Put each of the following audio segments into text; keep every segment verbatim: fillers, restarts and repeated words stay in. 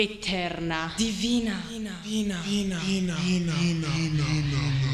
eterna, divina, divina, divina, divina, divina, divina, divina.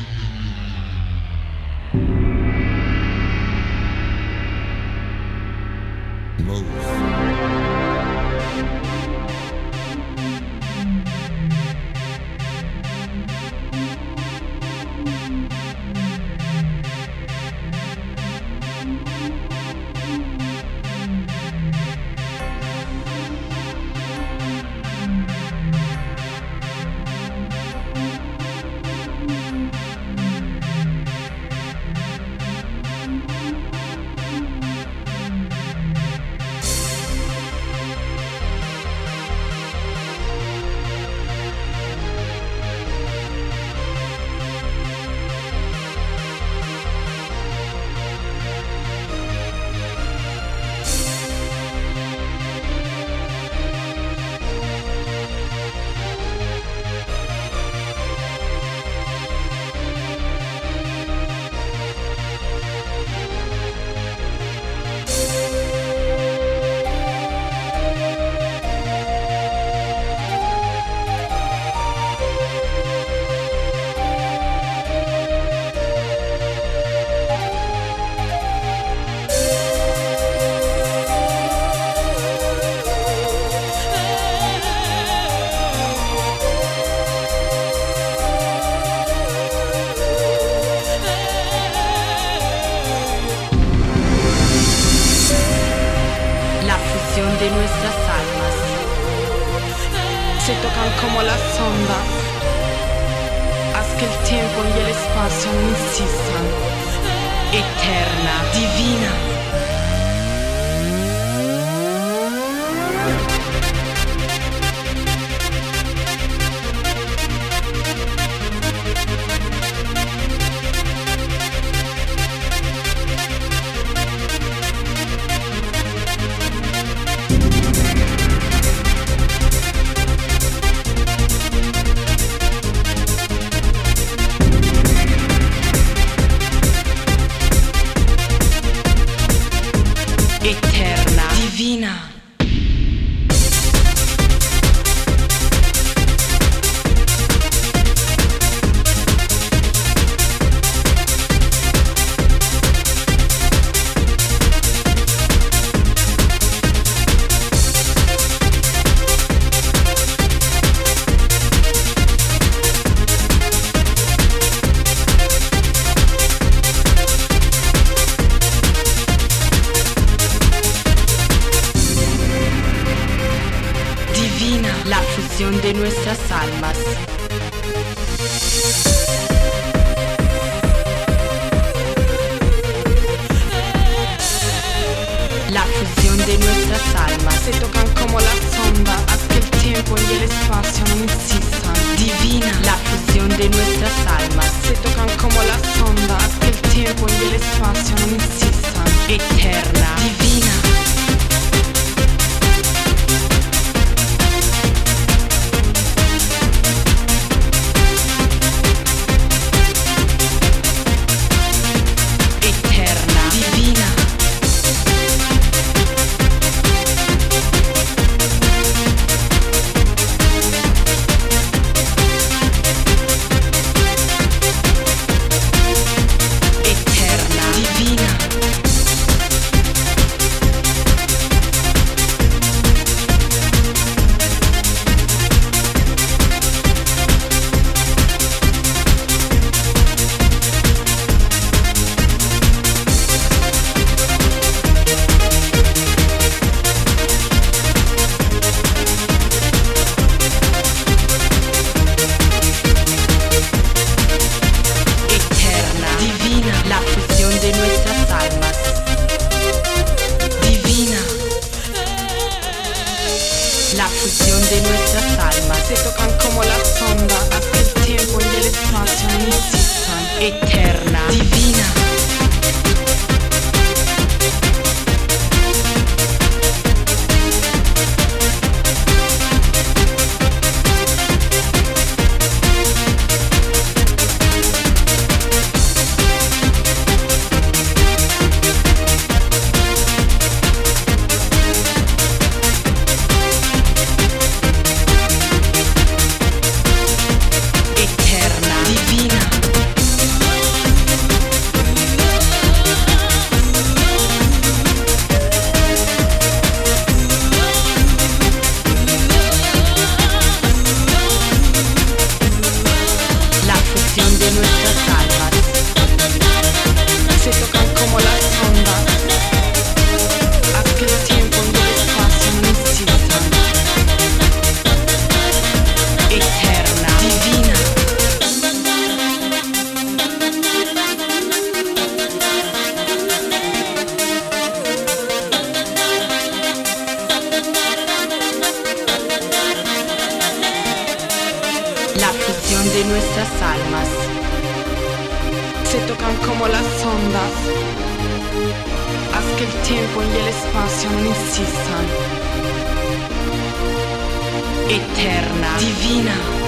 De nuestras almas se tocan como las ondas, haz que el tiempo y el espacio no insistan, eterna, divina. Eterna, divina. La fusión de nuestras almas. La fusión de nuestras almas se tocan como las ondas, haz que el tiempo y el espacio no insistan. Divina. La fusión de nuestras almas se tocan como las ondas, haz que el tiempo y el espacio no insistan. Eterna, divina. La fusión de nuestras almas. Divina. La fusión de nuestras almas se tocan como las ondas, haz que el tiempo y el espacio no insistan. Eterna, divina. de nuestras almas se tocan como las ondas. Haz que el tiempo y el espacio no insistan. Eterna, divina. La fusión de nuestras almas se tocan como las ondas. Haz que el tiempo y el espacio no insistan. Eterna, divina.